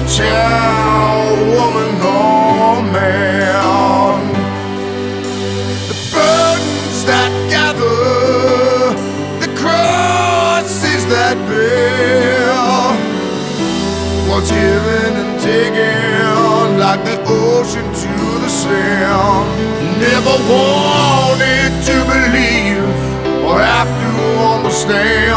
child, woman, or man. The burdens that gather, the crosses that bear, was given and taken like the ocean to the sand. Never wanted to believe or have to understand.